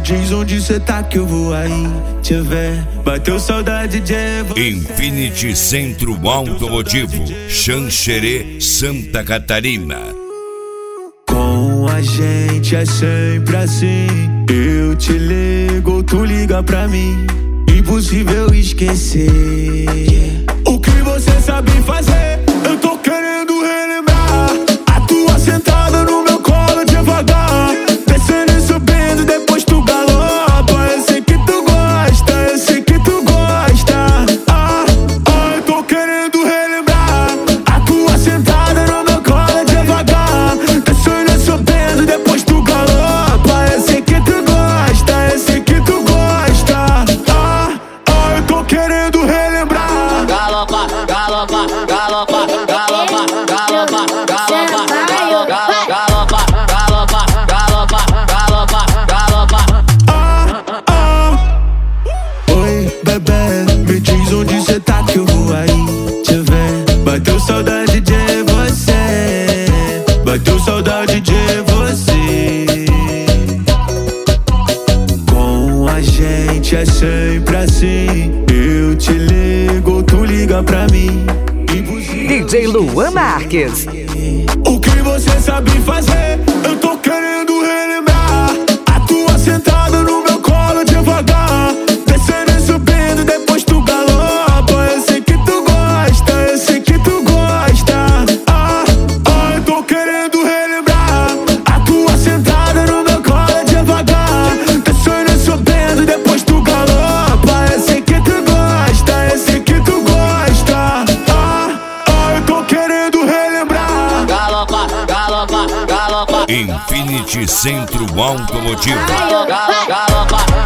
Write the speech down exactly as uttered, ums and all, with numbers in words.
diz onde cê tá que eu vou aí te ver. Bateu saudade de você. Infinity Centro Automotivo, Xanxerê, Santa Catarina. Com a gente é sempre assim. Eu te ligo, tu liga pra mim. Impossível esquecer o que você sabe fazer. Eu tô querendo relembrar a tua sentada no meu colo devagar, descendo e subindo, depois tu galopa. Eu sei que tu gosta, eu sei que tu gosta. Ah, ah, eu tô querendo relembrar a tua sentada no meu colo devagar, descendo e subindo, depois tu galopa. Eu sei que tu gosta, eu sei que tu gosta. Ah, ah, eu tô querendo relembrar. Galopa, galopa, galopa, galopa, galopa, galopa, galopa, galopa, galopa, galopa, galopa. Ah, ah. Oi, bebê, me diz onde cê tá que eu vou aí te ver. Bateu saudade de você, bateu saudade de você. Com a gente é sempre assim. Eu te ligo, tu liga pra mim. D J Luan Marques. O que você sabe fazer? Eu tô querendo relembrar a tua sentada no meu colo devagar, descendo e subindo, depois tu galopa. Eu sei que tu gosta, eu sei que tu gosta. Ah, ah, eu tô querendo relembrar a tua sentada no meu colo devagar, descendo e subindo, depois tu galopa. Eu sei que tu gosta, eu sei que tu gosta. Ah, ah, eu tô querendo relembrar. Galopa, galopa, galopa. Infinity Centro Automotivo. Galopa, galopa.